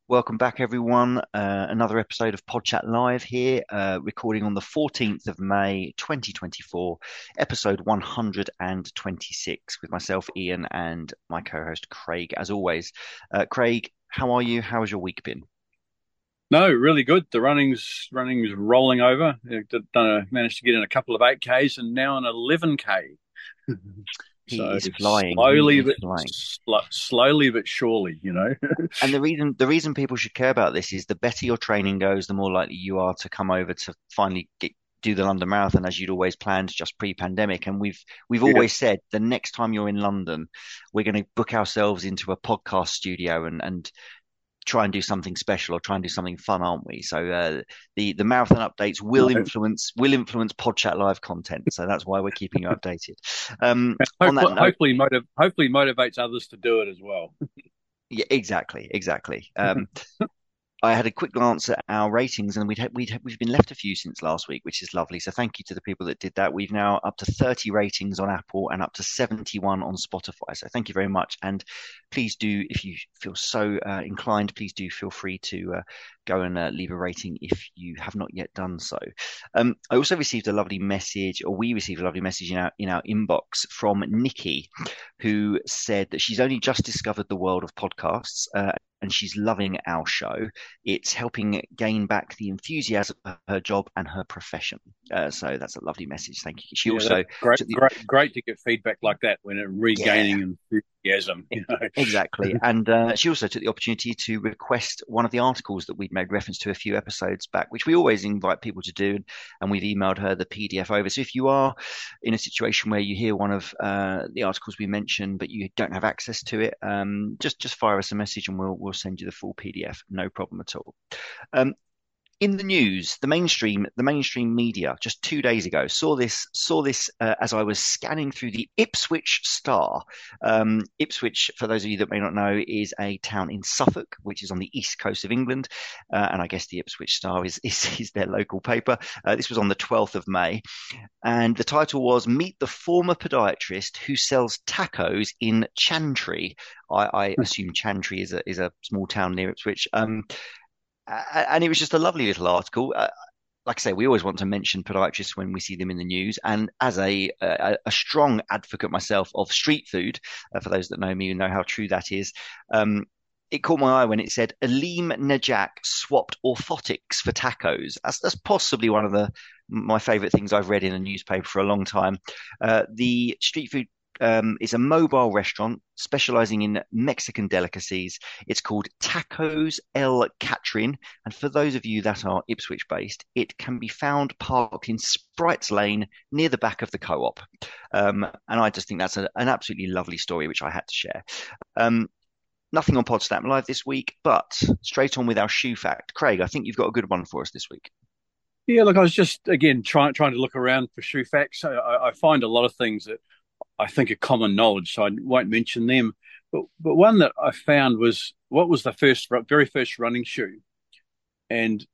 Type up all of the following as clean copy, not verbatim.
Welcome back, everyone. Another episode of Pod Chat Live here, recording on the 14th of May, 2024, episode 126, with myself, Ian, and my co-host, Craig, as always. Craig, how are you? How has your week been? No, really good. The running's rolling over. Managed to get in a couple of 8Ks and now an 11K. He So is flying. He is flying. slowly but surely. And the reason people should care about this is the better your training goes, the more likely you are to come over to finally do the London Marathon as you'd always planned just pre-pandemic. And we've Yeah. always said the next time you're in London, we're going to book ourselves into a podcast studio and try and do something special or try and do something fun, aren't we? So the marathon updates will No. influence Pod Chat Live content. So that's why we're keeping you updated. On that note. Hopefully motivates others to do it as well. Yeah, exactly. I had a quick glance at our ratings, and we've been left a few since last week, which is lovely. So thank you to the people that did that. We've now up to 30 ratings on Apple and up to 71 on Spotify. So thank you very much. And please do, if you feel so inclined, please do feel free to go and leave a rating if you have not yet done so. I also received a lovely message, or we received a lovely message in our inbox from Nikki, who said that she's only just discovered the world of podcasts. And she's loving our show. It's helping gain back the enthusiasm of her job and her profession. So that's a lovely message. Thank you. She Yeah, also that's great, took the great to get feedback like that when it yeah. regaining enthusiasm. Exactly. And she also took the opportunity to request one of the articles that we'd made reference to a few episodes back, which we always invite people to do. And we've emailed her the PDF over. So if you are in a situation where you hear one of the articles we mentioned, but you don't have access to it, just fire us a message and we'll send you the full PDF. No problem at all. Um, in the news, the mainstream media just 2 days ago saw this as I was scanning through the Ipswich Star. Ipswich, for those of you that may not know, is a town in Suffolk, which is on the east coast of England, and I guess the Ipswich Star is their local paper. This was on the 12th of May, and the title was "Meet the former podiatrist who sells tacos in Chantry." I assume Chantry is a small town near Ipswich. And it was just a lovely little article. Like I say, we always want to mention podiatrists when we see them in the news. And as a strong advocate myself of street food, for those that know me and know how true that is, it caught my eye when it said Aleem Najak swapped orthotics for tacos. That's possibly one of my favorite things I've read in a newspaper for a long time. The street food is a mobile restaurant specializing in Mexican delicacies. It's called Tacos El Catrin. And for those of you that are Ipswich based, it can be found parked in Sprites Lane near the back of the co-op. And I just think that's an absolutely lovely story, which I had to share. Nothing on Podstat Live this week, but straight on with our shoe fact. Craig, I think you've got a good one for us this week. Yeah, look, I was just again trying to look around for shoe facts. I find a lot of things that I think are common knowledge, so I won't mention them. But one that I found was what was the very first running shoe, and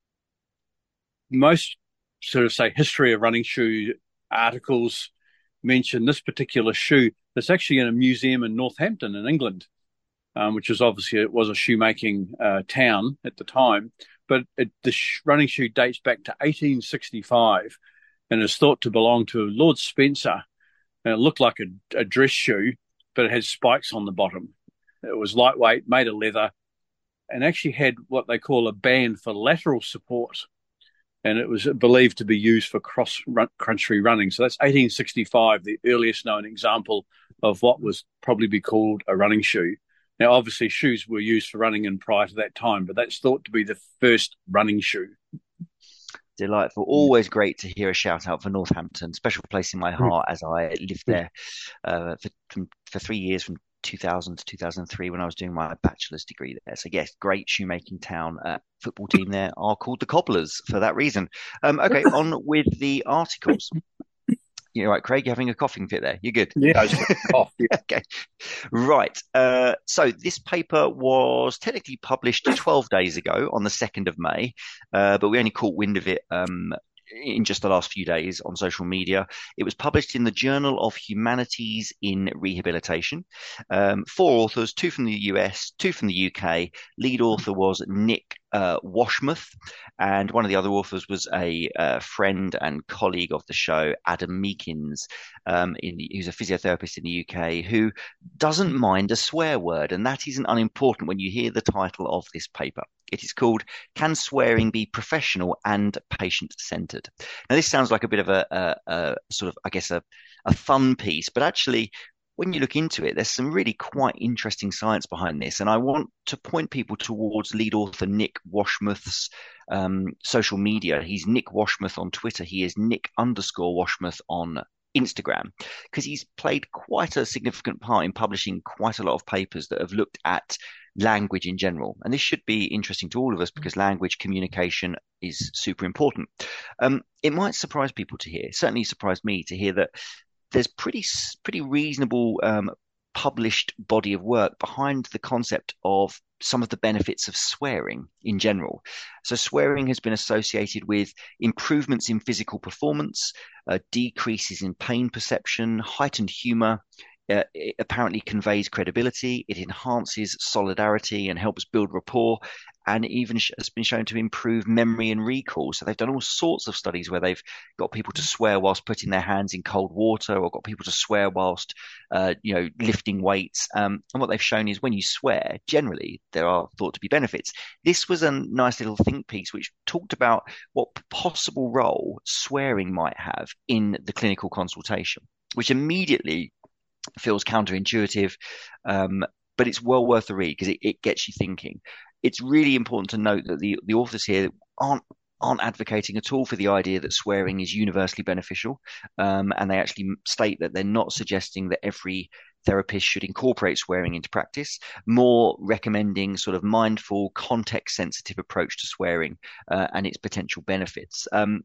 most sort of say history of running shoe articles mention this particular shoe that's actually in a museum in Northampton in England, which is obviously it was a shoemaking town at the time. But running shoe dates back to 1865 and is thought to belong to Lord Spencer. And it looked like a dress shoe, but it had spikes on the bottom. It was lightweight, made of leather, and actually had what they call a band for lateral support. And it was believed to be used for cross-country running. So that's 1865, the earliest known example of what was probably be called a running shoe. Now, obviously, shoes were used for running in prior to that time, but that's thought to be the first running shoe. Delightful. Always great to hear a shout out for Northampton. Special place in my heart as I lived there for 3 years from 2000 to 2003 when I was doing my bachelor's degree there. So yes, great shoemaking town. Football team there are called the Cobblers for that reason. Okay, on with the articles. You're right, Craig. You're having a coughing fit there. You're good. Yeah, I was going off. Yeah. Okay. Right. So this paper was technically published 12 days ago on the 2nd of May, but we only caught wind of it in just the last few days on social media. It was published in the Journal of Humanities in Rehabilitation. Four authors, two from the US, two from the UK. Lead author was Nick Washmuth, and one of the other authors was a friend and colleague of the show, Adam Meekins, who's a physiotherapist in the UK, who doesn't mind a swear word, and that isn't unimportant when you hear the title of this paper. It is called "Can Swearing Be Professional and Patient-Centered?" Now, this sounds like a bit of a sort of, I guess, a fun piece, but actually, when you look into it, there's some really quite interesting science behind this. And I want to point people towards lead author Nick Washmuth's social media. He's Nick Washmuth on Twitter. He is Nick_Washmuth on Instagram, because he's played quite a significant part in publishing quite a lot of papers that have looked at language in general. And this should be interesting to all of us because language communication is super important. It might surprise people to hear, certainly surprised me to hear, that there's pretty reasonable published body of work behind the concept of some of the benefits of swearing in general. So swearing has been associated with improvements in physical performance, decreases in pain perception, heightened humor. It apparently conveys credibility. It enhances solidarity and helps build rapport, and even has been shown to improve memory and recall. So they've done all sorts of studies where they've got people to swear whilst putting their hands in cold water, or got people to swear whilst, lifting weights. And what they've shown is when you swear, generally there are thought to be benefits. This was a nice little think piece which talked about what possible role swearing might have in the clinical consultation, which immediately feels counterintuitive, but it's well worth the read because it gets you thinking. It's really important to note that the authors here aren't advocating at all for the idea that swearing is universally beneficial, and they actually state that they're not suggesting that every therapist should incorporate swearing into practice, more recommending sort of mindful, context-sensitive approach to swearing and its potential benefits.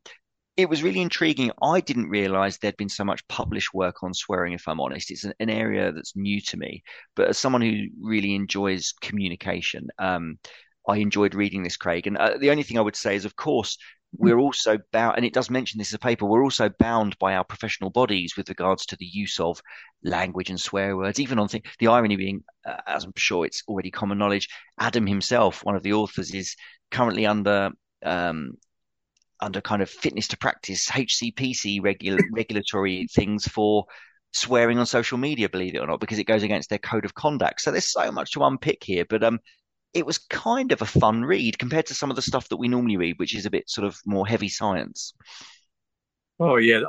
It was really intriguing. I didn't realize there'd been so much published work on swearing, if I'm honest. It's an area that's new to me. But as someone who really enjoys communication, I enjoyed reading this, Craig. And the only thing I would say is, of course, we're also bound, and it does mention this as a paper, we're also bound by our professional bodies with regards to the use of language and swear words, even on things. The irony being, as I'm sure it's already common knowledge, Adam himself, one of the authors, is currently under kind of fitness to practice HCPC regulatory things for swearing on social media, believe it or not, because it goes against their code of conduct. So there's so much to unpick here, but it was kind of a fun read compared to some of the stuff that we normally read, which is a bit sort of more heavy science. Oh yeah,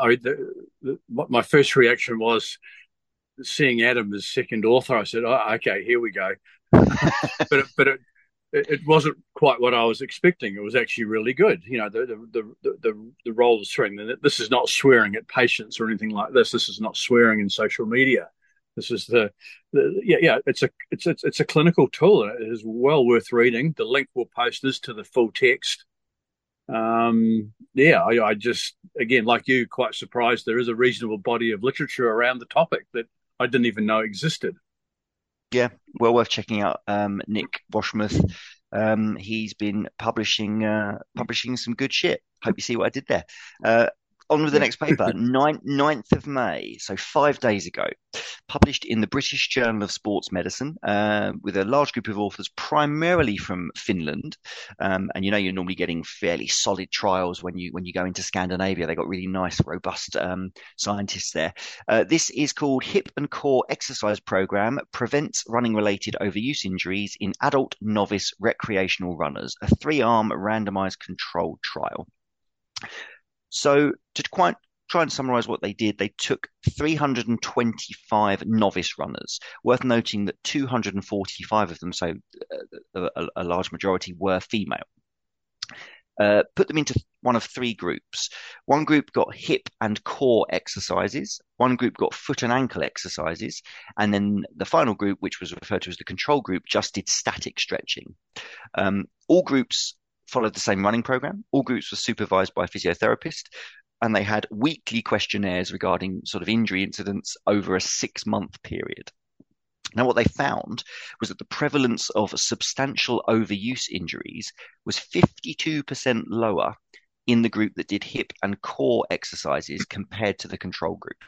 my first reaction was seeing Adam as second author. I said, "Oh, okay, here we go," but it wasn't quite what I was expecting. It was actually really good. You know, the role of swearing. This is not swearing at patients or anything like this. This is not swearing in social media. This is it's a clinical tool. It is well worth reading. The link we'll post is to the full text. I just, again, like you, quite surprised there is a reasonable body of literature around the topic that I didn't even know existed. Yeah, well worth checking out. Nick Washmuth. He's been publishing some good shit. Hope you see what I did there. On with the next paper, 9th of May, so 5 days ago, published in the British Journal of Sports Medicine, with a large group of authors, primarily from Finland. And you know, you're normally getting fairly solid trials when you go into Scandinavia. They got really nice, robust scientists there. This is called Hip and Core Exercise Program Prevents Running-Related Overuse Injuries in Adult Novice Recreational Runners, a 3-arm randomized controlled trial. So to try and summarize what they did, they took 325 novice runners. Worth noting that 245 of them, so a large majority, were female. Put them into one of 3 groups. One group got hip and core exercises. One group got foot and ankle exercises. And then the final group, which was referred to as the control group, just did static stretching. All groups followed the same running program. All groups were supervised by a physiotherapist, and they had weekly questionnaires regarding sort of injury incidents over a 6-month period. Now, what they found was that the prevalence of substantial overuse injuries was 52% lower in the group that did hip and core exercises compared to the control group.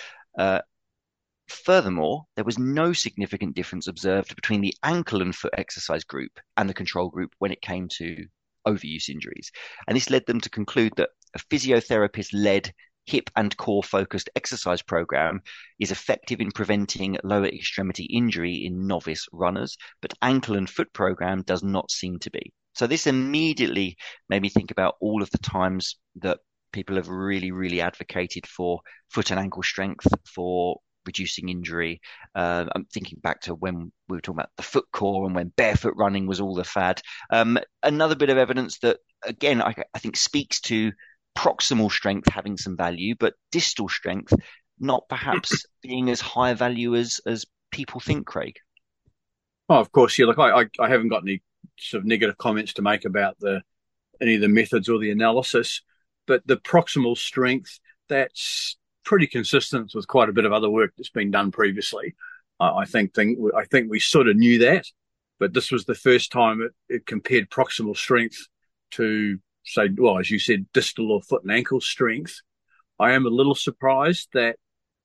Furthermore, there was no significant difference observed between the ankle and foot exercise group and the control group when it came to overuse injuries. And this led them to conclude that a physiotherapist-led hip and core focused exercise program is effective in preventing lower extremity injury in novice runners, but ankle and foot program does not seem to be. So this immediately made me think about all of the times that people have really, really advocated for foot and ankle strength for reducing injury. I'm thinking back to when we were talking about the foot core and when barefoot running was all the fad. Another bit of evidence that, again, I think speaks to proximal strength having some value, but distal strength not perhaps being as high value as people think, Craig. Oh, of course, yeah. Look, I haven't got any sort of negative comments to make about any of the methods or the analysis, but the proximal strength, that's pretty consistent with quite a bit of other work that's been done previously. I think we sort of knew that, but this was the first time it compared proximal strength to, say, well, as you said, distal or foot and ankle strength. I am a little surprised that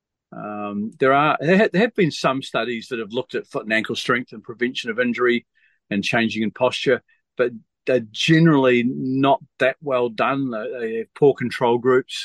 there have been some studies that have looked at foot and ankle strength and prevention of injury and changing in posture, but they're generally not that well done. They have poor control groups.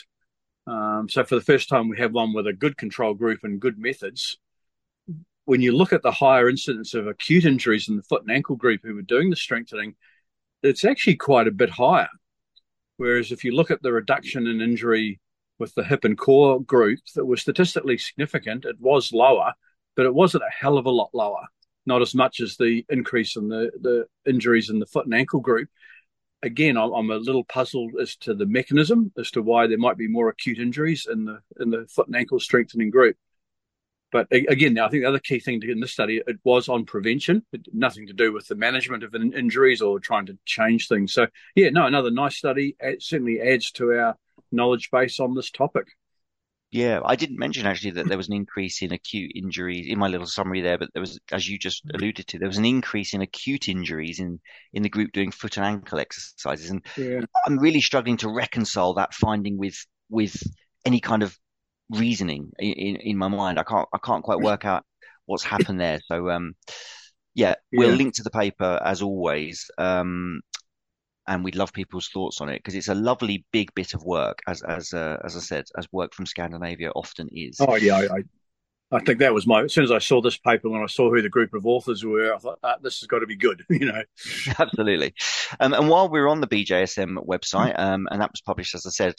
So for the first time, we have one with a good control group and good methods. When you look at the higher incidence of acute injuries in the foot and ankle group who were doing the strengthening, it's actually quite a bit higher. Whereas if you look at the reduction in injury with the hip and core group that was statistically significant, it was lower, but it wasn't a hell of a lot lower. Not as much as the increase in the injuries in the foot and ankle group. Again, I'm a little puzzled as to the mechanism as to why there might be more acute injuries in the foot and ankle strengthening group. But again, I think the other key thing in this study, it was on prevention. It had nothing to do with the management of injuries or trying to change things. So, yeah, no, another nice study. It certainly adds to our knowledge base on this topic. Yeah, I didn't mention actually that there was an increase in acute injuries in my little summary there, but there was, as you just alluded to, there was an increase in acute injuries in the group doing foot and ankle exercises. And yeah, I'm really struggling to reconcile that finding with any kind of reasoning in my mind. I can't quite work out what's happened there. So we'll link to the paper as always. And we'd love people's thoughts on it because it's a lovely big bit of work, as I said, as work from Scandinavia often is. Oh yeah, I think that was as soon as I saw this paper, when I saw who the group of authors were, I thought this has got to be good, you know. Absolutely. And while we're on the BJSM website, and that was published, as I said,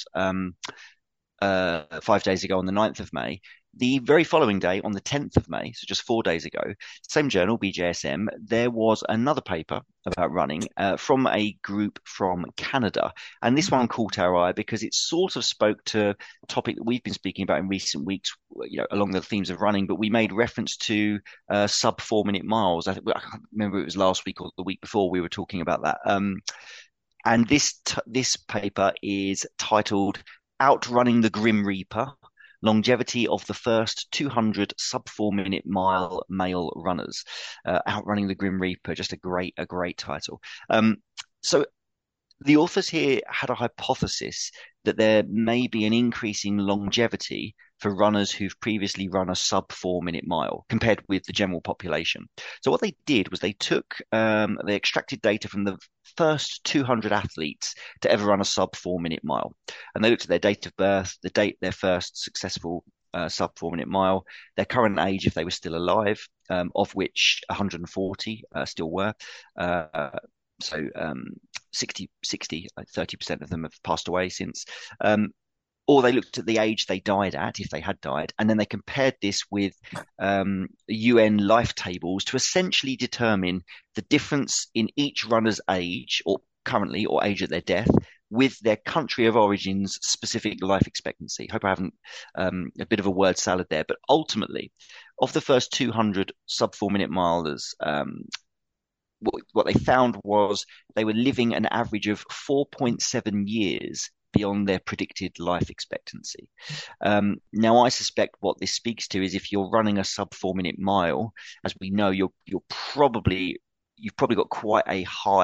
5 days ago on the 9th of May. The very following day, on the 10th of May, so just 4 days ago, same journal, BJSM, there was another paper about running from a group from Canada. And this one caught our eye because it sort of spoke to a topic that we've been speaking about in recent weeks, you know, along the themes of running, but we made reference to sub 4 minute miles. I can't remember if it was last week or the week before we were talking about that. And this paper is titled Outrunning the Grim Reaper, Longevity of the First 200 Sub 4 Minute Mile Male Runners. Outrunning the Grim Reaper, just a great title. So the authors here had a hypothesis that there may be an increasing longevity for runners who've previously run a sub 4 minute mile compared with the general population. So what they did was they extracted data from the first 200 athletes to ever run a sub 4 minute mile. And they looked at their date of birth, the date their first successful sub 4 minute mile, their current age if they were still alive, of which 140 still were. So 60, 30% of them have passed away since. Or they looked at the age they died at, if they had died, and then they compared this with UN life tables to essentially determine the difference in each runner's age, or currently, or age at their death, with their country of origin's specific life expectancy. Hope I haven't a bit of a word salad there, but ultimately, of the first 200 sub 4 minute milers, what they found was they were living an average of 4.7 years beyond their predicted life expectancy. Now, I suspect what this speaks to is if you're running a sub 4 minute mile, as we know, you've probably got quite a high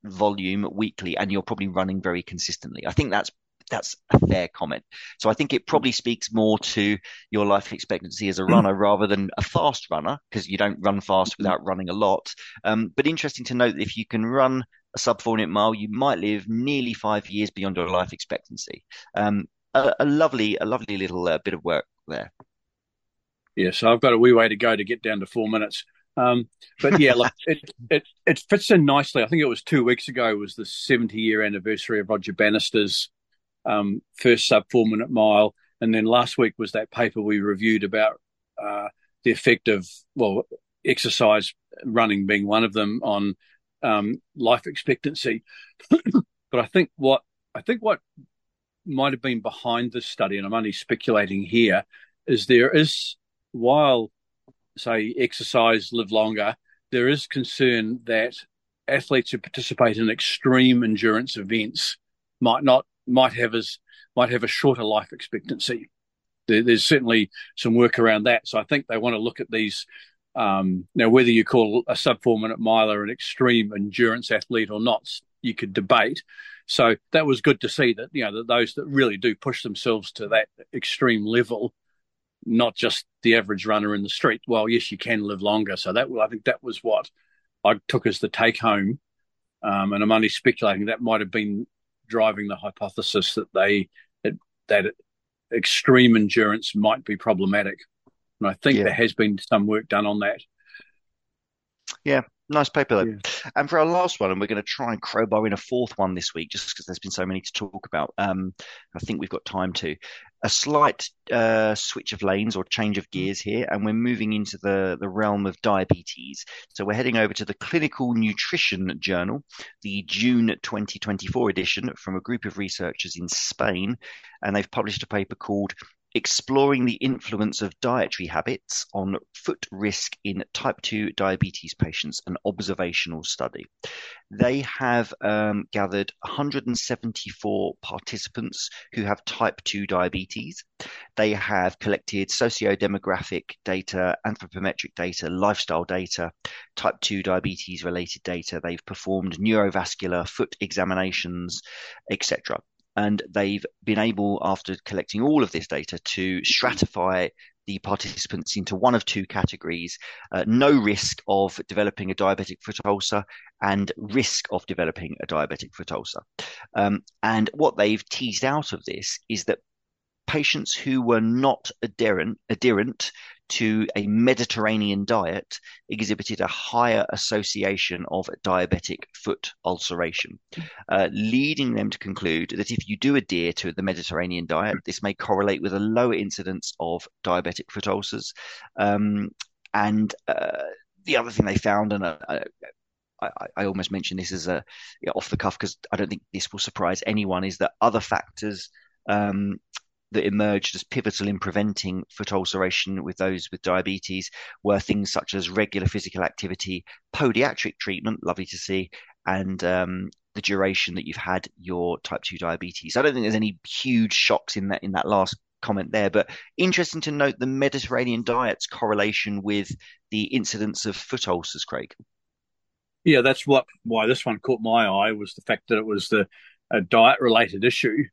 volume weekly and you're probably running very consistently. I think that's a fair comment. So I think it probably speaks more to your life expectancy as a runner rather than a fast runner, because you don't run fast without running a lot. But interesting to note that if you can run a sub 4-minute mile, you might live nearly 5 years beyond your life expectancy. A lovely little bit of work there. Yeah, so I've got a wee way to go to get down to 4 minutes. But yeah, look, it fits in nicely. I think it was 2 weeks ago was the 70-year anniversary of Roger Bannister's first sub 4-minute mile, and then last week was that paper we reviewed about the effect of exercise, running being one of them, on life expectancy. But I think what might have been behind this study, and I'm only speculating here, is while say exercise live longer, there is concern that athletes who participate in extreme endurance events might have a shorter life expectancy. There's certainly some work around that. So I think they want to look at these. Now, whether you call a sub 4-minute miler an extreme endurance athlete or not, you could debate. So that was good to see that, that those that really do push themselves to that extreme level, not just the average runner in the street. Well, yes, you can live longer. So I think that was what I took as the take home. And I'm only speculating that might have been driving the hypothesis that extreme endurance might be problematic. And I think there has been some work done on that. Yeah, nice paper though. Yeah. And for our last one, and we're going to try and crowbar in a fourth one this week, just because there's been so many to talk about. I think we've got time to. A slight switch of lanes or change of gears here, and we're moving into the realm of diabetes. So we're heading over to the Clinical Nutrition Journal, the June 2024 edition, from a group of researchers in Spain, and they've published a paper called Exploring the Influence of Dietary Habits on Foot Risk in Type 2 Diabetes Patients, an observational study. They have gathered 174 participants who have type 2 diabetes. They have collected socio-demographic data, anthropometric data, lifestyle data, type 2 diabetes related data. They've performed neurovascular foot examinations, etc. And they've been able, after collecting all of this data, to stratify the participants into one of two categories: no risk of developing a diabetic foot ulcer and risk of developing a diabetic foot ulcer. And what they've teased out of this is that patients who were not adherent to a Mediterranean diet exhibited a higher association of diabetic foot ulceration, leading them to conclude that if you do adhere to the Mediterranean diet, this may correlate with a lower incidence of diabetic foot ulcers. And the other thing they found, and I almost mentioned this as off the cuff because I don't think this will surprise anyone, is that other factors that emerged as pivotal in preventing foot ulceration with those with diabetes were things such as regular physical activity, podiatric treatment, lovely to see, and the duration that you've had your type 2 diabetes. I don't think there's any huge shocks in that last comment there, but interesting to note the Mediterranean diet's correlation with the incidence of foot ulcers, Craig. Yeah, that's why this one caught my eye, was the fact that it was a diet-related issue.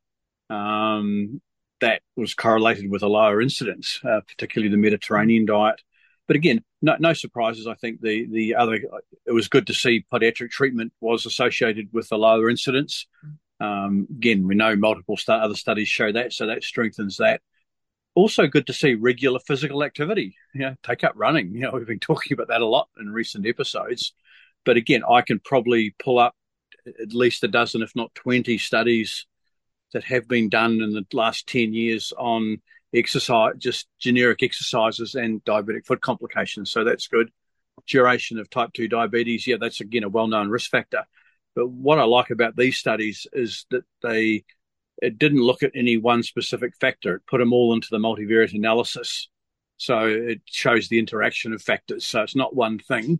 That was correlated with a lower incidence, particularly the Mediterranean diet. But again, no surprises. I think it was good to see podiatric treatment was associated with a lower incidence. Again, we know multiple other studies show that, so that strengthens that. Also good to see regular physical activity. Take up running. We've been talking about that a lot in recent episodes. But again, I can probably pull up at least a dozen, if not 20 studies that have been done in the last 10 years on exercise, just generic exercises and diabetic foot complications. So that's good. Duration of type 2 diabetes, that's again a well-known risk factor. But what I like about these studies is that it didn't look at any one specific factor. It put them all into the multivariate analysis. So it shows the interaction of factors. So it's not one thing.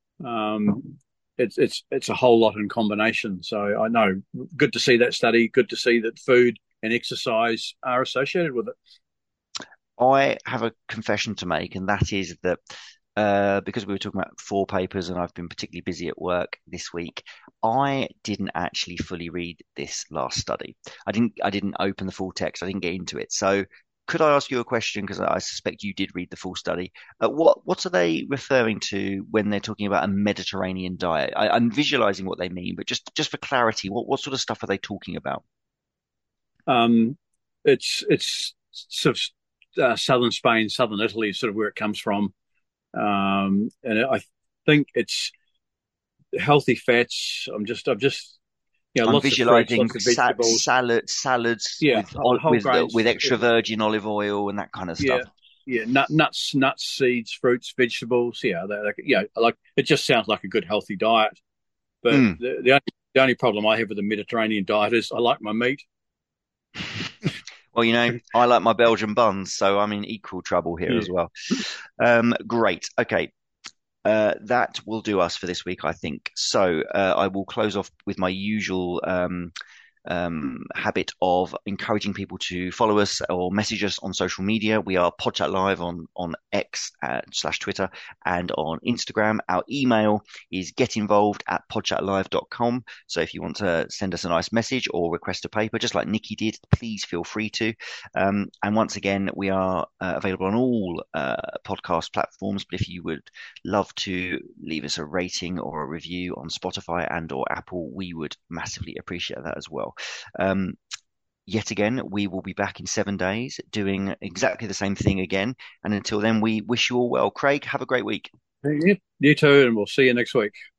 It's a whole lot in combination. So I know, good to see that study, good to see that food and exercise are associated with it. I have a confession to make, and that is that because we were talking about four papers and I've been particularly busy at work this week, I didn't actually fully read this last study. I didn't open the full text. I didn't get into it. So could I ask you a question? Because I suspect you did read the full study. What are they referring to when they're talking about a Mediterranean diet? I'm visualizing what they mean, but just for clarity, what sort of stuff are they talking about? Um, it's sort of southern Spain, southern Italy, is sort of where it comes from, and I think it's healthy fats. I'm just I'm lots of fruits, visualizing lots of vegetables. salads Yeah, with whole with grains. extra virgin olive oil and that kind of stuff. Yeah, yeah, nuts, seeds, fruits, vegetables. Yeah, like it just sounds like a good healthy diet. But Mm. the only problem I have with the Mediterranean diet is I like my meat. Well, I like my Belgian buns, so I'm in equal trouble here Yeah. as well. Great. Okay. That will do us for this week, I think. So I will close off with my usual habit of encouraging people to follow us or message us on social media. We are Podchat Live on X / Twitter and on Instagram. Our email is getinvolved@podchatlive.com. So if you want to send us a nice message or request a paper, just like Nikki did, please feel free to. And once again, we are available on all podcast platforms. But if you would love to leave us a rating or a review on Spotify and or Apple, we would massively appreciate that as well. Yet again, we will be back in 7 days doing exactly the same thing again. And until then, we wish you all well. Craig, have a great week. Yeah, you too, and we'll see you next week.